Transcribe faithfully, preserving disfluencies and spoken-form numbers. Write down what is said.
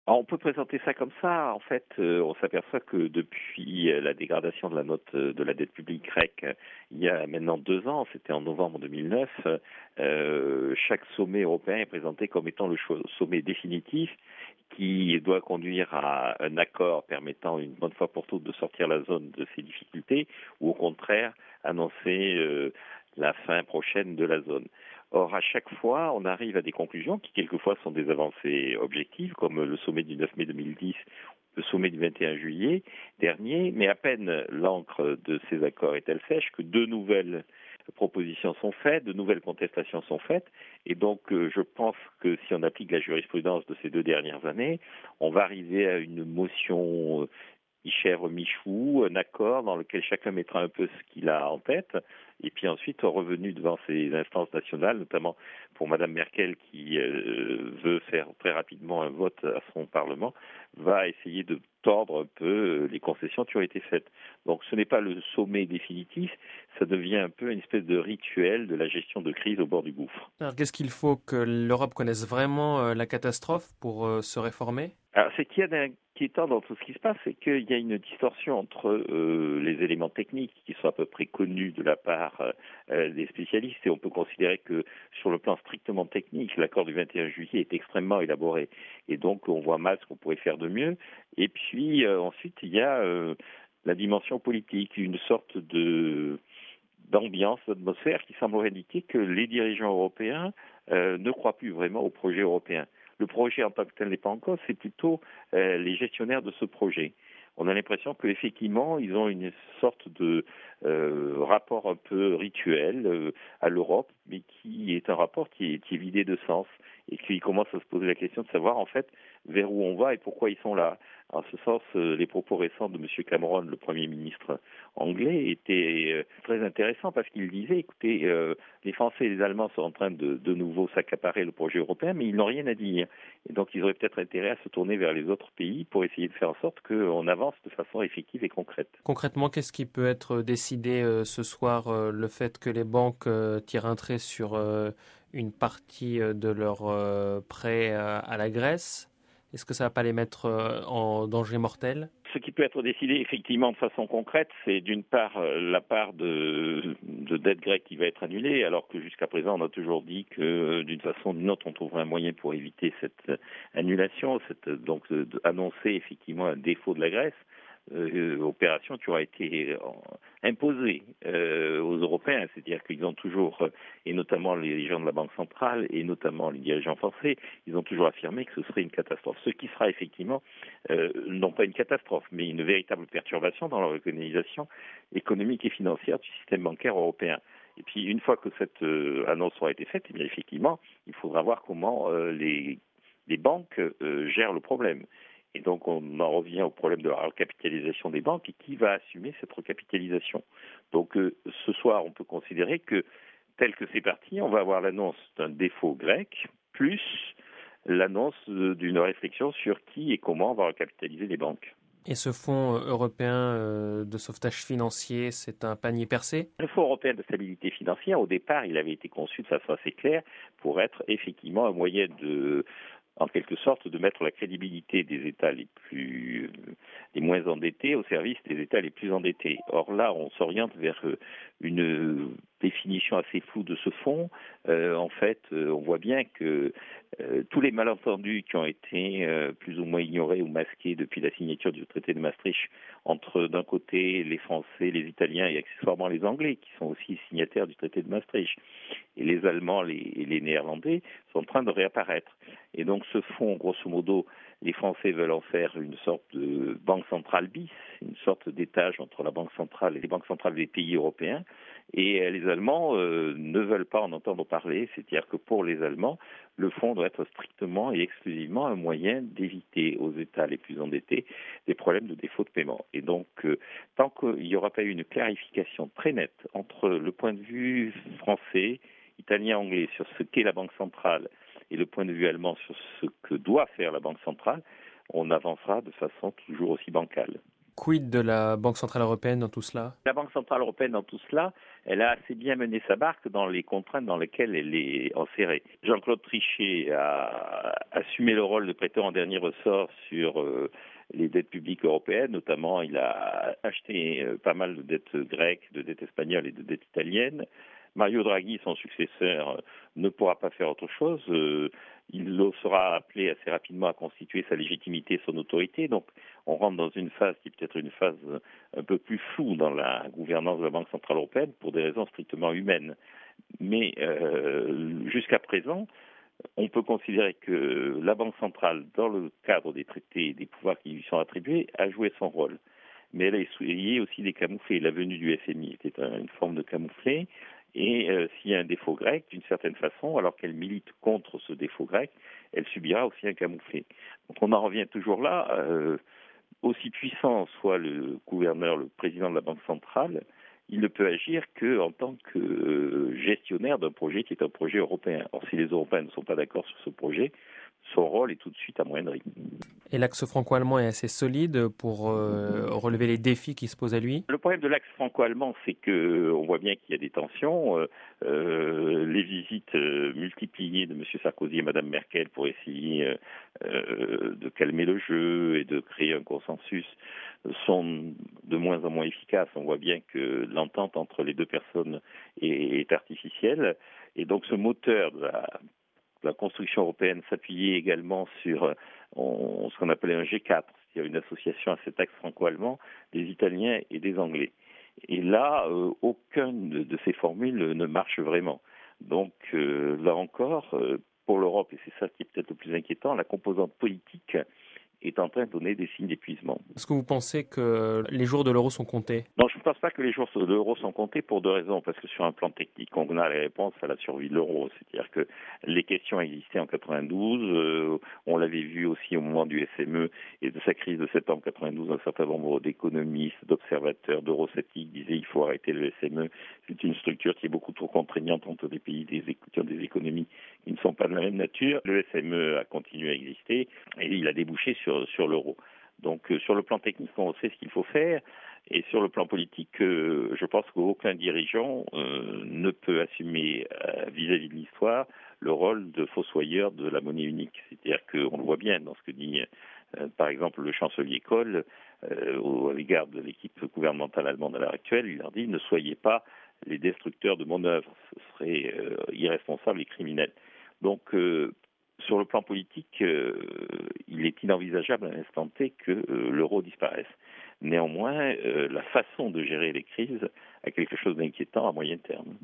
Alors, on peut présenter ça comme ça. En fait, euh, on s'aperçoit que depuis euh, la dégradation de la note euh, de la dette publique grecque, euh, il y a maintenant deux ans, c'était en novembre deux mille neuf, euh, chaque sommet européen est présenté comme étant le cho- sommet définitif qui doit conduire à un accord permettant une bonne fois pour toutes de sortir la zone de ses difficultés, ou au contraire annoncer euh, la fin prochaine de la zone. Or, à chaque fois, on arrive à des conclusions qui, quelquefois, sont des avancées objectives, comme le sommet du neuf mai deux mille dix, le sommet du vingt et un juillet dernier, mais à peine l'encre de ces accords est-elle sèche que de nouvelles propositions sont faites, de nouvelles contestations sont faites, et donc euh, je pense que si on applique la jurisprudence de ces deux dernières années, on va arriver à une motion euh, mi-chèvre, mi-chou, un accord dans lequel chacun mettra un peu ce qu'il a en tête, et puis ensuite, revenu devant ces instances nationales, notamment pour Madame Merkel qui euh, veut faire très rapidement un vote à son Parlement, va essayer de tordre un peu les concessions qui ont été faites. Donc ce n'est pas le sommet définitif, ça devient un peu une espèce de rituel de la gestion de crise au bord du gouffre. Alors, qu'est-ce qu'il faut que l'Europe connaisse vraiment euh, la catastrophe pour euh, se réformer? Alors, ce qu'il y a d'inquiétant dans tout ce qui se passe, c'est qu'il y a une distorsion entre euh, les éléments techniques qui sont à peu près connus de la part euh, des spécialistes, et on peut considérer que sur le plan strictement technique, l'accord du vingt et un juillet est extrêmement élaboré, et donc on voit mal ce qu'on pourrait faire de mieux. Et puis euh, ensuite, il y a euh, la dimension politique, une sorte de d'ambiance, d'atmosphère qui semblerait indiquer que les dirigeants européens euh, ne croient plus vraiment au projet européen. Le projet en tant que tel n'est pas en cause, c'est plutôt euh, les gestionnaires de ce projet. On a l'impression qu'effectivement, ils ont une sorte de euh, rapport un peu rituel euh, à l'Europe, mais qui est un rapport qui est, qui est vidé de sens, et qui commence à se poser la question de savoir en fait vers où on va et pourquoi ils sont là. En ce sens, euh, les propos récents de M. Cameron, le Premier ministre anglais, étaient euh, très intéressants parce qu'il disait, écoutez, euh, les Français et les Allemands sont en train de de nouveau s'accaparer le projet européen, mais ils n'ont rien à dire. Et donc, ils auraient peut-être intérêt à se tourner vers les autres pays pour essayer de faire en sorte qu'on avance de façon effective et concrète. Concrètement, qu'est-ce qui peut être décidé euh, ce soir? Euh, le fait que les banques euh, tirent un trait sur euh, une partie euh, de leurs euh, prêts euh, à la Grèce? Est-ce que ça va pas les mettre euh, en danger mortel? Ce qui peut être décidé effectivement de façon concrète, c'est d'une part euh, la part de, de dette grecque qui va être annulée, alors que jusqu'à présent on a toujours dit que euh, d'une façon ou d'une autre on trouverait un moyen pour éviter cette euh, annulation, cette, donc de, de annoncer effectivement un défaut de la Grèce. Euh, opération qui aura été euh, imposée euh, aux Européens, c'est-à-dire qu'ils ont toujours, euh, et notamment les dirigeants de la Banque centrale, et notamment les dirigeants français, ils ont toujours affirmé que ce serait une catastrophe. Ce qui sera effectivement, euh, non pas une catastrophe, mais une véritable perturbation dans l'organisation économique et financière du système bancaire européen. Et puis, une fois que cette euh, annonce aura été faite, eh bien, effectivement, il faudra voir comment euh, les, les banques euh, gèrent le problème. Et donc, on en revient au problème de la recapitalisation des banques et qui va assumer cette recapitalisation. Donc, euh, ce soir, on peut considérer que, tel que c'est parti, on va avoir l'annonce d'un défaut grec, plus l'annonce euh, d'une réflexion sur qui et comment on va recapitaliser les banques. Et ce fonds euh, européen euh, de sauvetage financier, c'est un panier percé? Le Fonds européen de stabilité financière, au départ, il avait été conçu de façon assez claire pour être effectivement un moyen de, en quelque sorte, de mettre la crédibilité des États les plus, les moins endettés au service des États les plus endettés. Or là, on s'oriente vers une définition assez floue de ce fonds. Euh, en fait, euh, on voit bien que euh, tous les malentendus qui ont été euh, plus ou moins ignorés ou masqués depuis la signature du traité de Maastricht entre, d'un côté, les Français, les Italiens et accessoirement les Anglais, qui sont aussi signataires du traité de Maastricht, et les Allemands les, et les Néerlandais, sont en train de réapparaître. Et donc ce fonds, grosso modo, les Français veulent en faire une sorte de banque centrale bis, une sorte d'étage entre la banque centrale et les banques centrales des pays européens. Et les Allemands euh, ne veulent pas en entendre parler, c'est-à-dire que pour les Allemands, le fonds doit être strictement et exclusivement un moyen d'éviter aux États les plus endettés des problèmes de défaut de paiement. Et donc, euh, tant qu'il n'y aura pas eu une clarification très nette entre le point de vue français, italien, anglais sur ce qu'est la Banque centrale et le point de vue allemand sur ce que doit faire la Banque centrale, on avancera de façon toujours aussi bancale. Quid de la Banque centrale européenne dans tout cela? La Banque centrale européenne dans tout cela, elle a assez bien mené sa barque dans les contraintes dans lesquelles elle est enserrée. Jean-Claude Trichet a assumé le rôle de prêteur en dernier ressort sur euh, les dettes publiques européennes, notamment il a acheté euh, pas mal de dettes grecques, de dettes espagnoles et de dettes italiennes. Mario Draghi, son successeur, ne pourra pas faire autre chose. Euh, il sera appelé assez rapidement à constituer sa légitimité et son autorité. Donc, on rentre dans une phase qui est peut-être une phase un peu plus floue dans la gouvernance de la Banque centrale européenne pour des raisons strictement humaines. Mais euh, jusqu'à présent, on peut considérer que la Banque centrale, dans le cadre des traités et des pouvoirs qui lui sont attribués, a joué son rôle. Mais elle a essayé aussi des camouflés. La venue du F M I était une forme de camouflet. Et euh, s'il y a un défaut grec, d'une certaine façon, alors qu'elle milite contre ce défaut grec, elle subira aussi un camouflet. Donc on en revient toujours là. Euh, aussi puissant soit le gouverneur, le président de la Banque centrale, il ne peut agir qu'en tant que gestionnaire d'un projet qui est un projet européen. Or, si les Européens ne sont pas d'accord sur ce projet, son rôle est tout de suite amoindri. Et l'axe franco-allemand est assez solide pour euh, relever les défis qui se posent à lui? Le problème de l'axe franco-allemand, c'est qu'on voit bien qu'il y a des tensions. Euh, euh, les visites euh, multipliées de M. Sarkozy et Mme Merkel pour essayer euh, de calmer le jeu et de créer un consensus sont de moins en moins efficaces. On voit bien que l'entente entre les deux personnes est, est artificielle. Et donc ce moteur de la la construction européenne s'appuyait également sur on, ce qu'on appelait un G quatre, c'est-à-dire une association à cet axe franco-allemand des Italiens et des Anglais. Et là, euh, aucune de, de ces formules ne marche vraiment. Donc euh, là encore, euh, pour l'Europe, et c'est ça qui est peut-être le plus inquiétant, la composante politique est en train de donner des signes d'épuisement. Est-ce que vous pensez que les jours de l'euro sont comptés? Non, je ne pense pas que les jours de l'euro sont comptés pour deux raisons. Parce que sur un plan technique, on a les réponses à la survie de l'euro. C'est-à-dire que les questions existaient en quatre-vingt-douze. Euh, on l'avait vu aussi au moment du F M E et de sa crise de septembre quatre-vingt-douze. Un certain nombre d'économistes, d'observateurs, d'eurosceptiques disaient il faut arrêter le F M E. C'est une structure qui est beaucoup trop contraignante entre des pays des, qui ont des économies qui ne sont pas de la même nature. Le F M E a continué à exister et il a débouché sur sur l'euro. Donc euh, sur le plan technique, on sait ce qu'il faut faire, et sur le plan politique, euh, je pense qu'aucun dirigeant euh, ne peut assumer euh, vis-à-vis de l'histoire le rôle de fossoyeur de la monnaie unique. C'est-à-dire qu'on le voit bien dans ce que dit euh, par exemple le chancelier Kohl euh, à l'égard de l'équipe gouvernementale allemande à l'heure actuelle. Il leur dit ne soyez pas les destructeurs de mon œuvre, ce serait euh, irresponsable et criminel. Donc euh, sur le plan politique, euh, il est inenvisageable à l'instant T que euh, l'euro disparaisse. Néanmoins, euh, la façon de gérer les crises a quelque chose d'inquiétant à moyen terme.